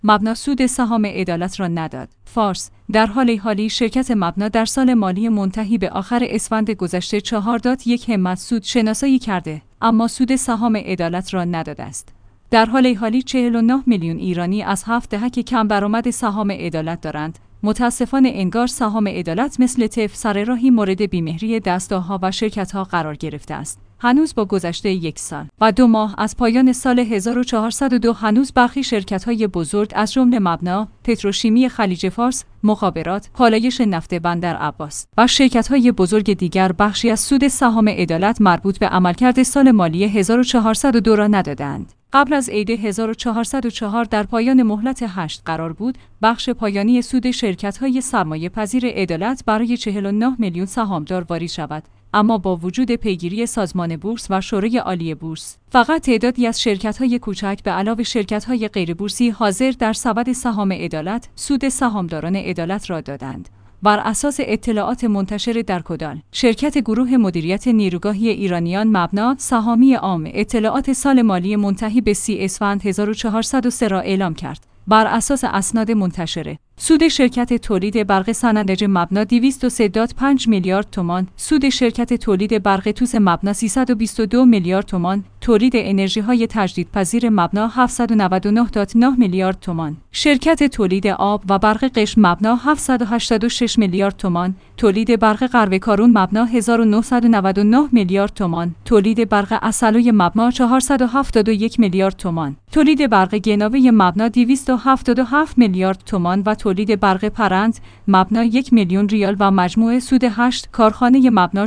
مبنا سود سهام عدالت را نداد. فارس: در حال حالی شرکت مبنا در سال مالی منتهی به آخر اسفند گذشته 4.1 همت سود شناسایی کرده، اما سود سهام عدالت را نداده است. در حال حالی 49 میلیون ایرانی از 7 دهک کم برآمد سهام عدالت دارند. متاسفانه انگار سهام عدالت مثل طفل سر راهی مورد بیمهری دستگاه‌ها و شرکت‌ها قرار گرفته است. هنوز با گذشته 1 سال و 2 ماه از پایان سال 1402 هنوز برخی شرکت‌های بزرگ از جمله مبنا، پتروشیمی خلیج فارس، مخابرات، پالایش نفت بندر عباس و شرکت‌های بزرگ دیگر بخشی از سود سهام عدالت مربوط به عملکرد سال مالی 1402 را ندادند. قبل از عید 1404 در پایان مهلت 8 قرار بود بخش پایانی سود شرکت‌های سرمایه‌پذیر عدالت برای 49 میلیون سهامدار واریز شود، اما با وجود پیگیری سازمان بورس و شورای عالی بورس، فقط تعدادی از شرکت‌های کوچک به علاوه شرکت‌های غیربورسی حاضر در سبد سهام عدالت سود سهامداران عدالت را دادند. بر اساس اطلاعات منتشر در کدال، شرکت گروه مدیریت نیروگاهی ایرانیان مبنا سهامی عام اطلاعات سال مالی منتهی به 30 اسفند 1403 را اعلام کرد. بر اساس اسناد منتشره، سود شرکت تولید برق سنندج مبنا 203.5 میلیارد تومان، سود شرکت تولید برق توس مبنا 322 میلیارد تومان، تولید انرژی‌های تجدیدپذیر مبنا 799.9 میلیارد تومان، شرکت تولید آب و برق قشم مبنا 786 میلیارد تومان، تولید برق قروه کارون مبنا 1999 میلیارد تومان، تولید برق عسلوی مبنا 471 میلیارد تومان، تولید برق گناوه مبنا 277 میلیارد تومان و تولید برق پرند مبنا 1 میلیون ریال و مجموع سود 8 کارخانه مبنا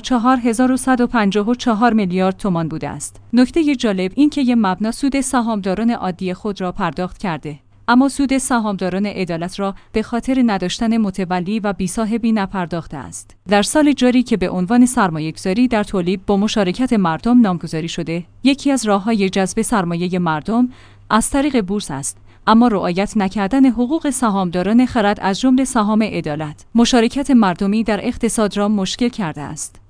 4154 میلیارد تومان بوده است. نکته جالب این که مبنا سود سهامداران عادی خود را پرداخت کرده، اما سود سهامداران عدالت را به خاطر نداشتن متولی و بی‌صاحبی نپرداخته است. در سال جاری که به عنوان سرمایه‌گذاری در تولید با مشارکت مردم نامگذاری شده، یکی از راه‌های جذب سرمایه مردم از طریق بورس است، اما رعایت نکردن حقوق سهامداران خرد از جمله سهام عدالت، مشارکت مردمی در اقتصاد را مشکل کرده است.